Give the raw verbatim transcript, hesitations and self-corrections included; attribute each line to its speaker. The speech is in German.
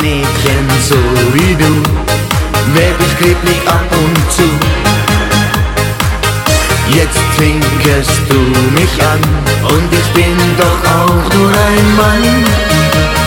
Speaker 1: Mädchen so wie du, werd ich glücklich ab und zu. Jetzt zwinkest du mich an und ich bin doch auch nur ein Mann.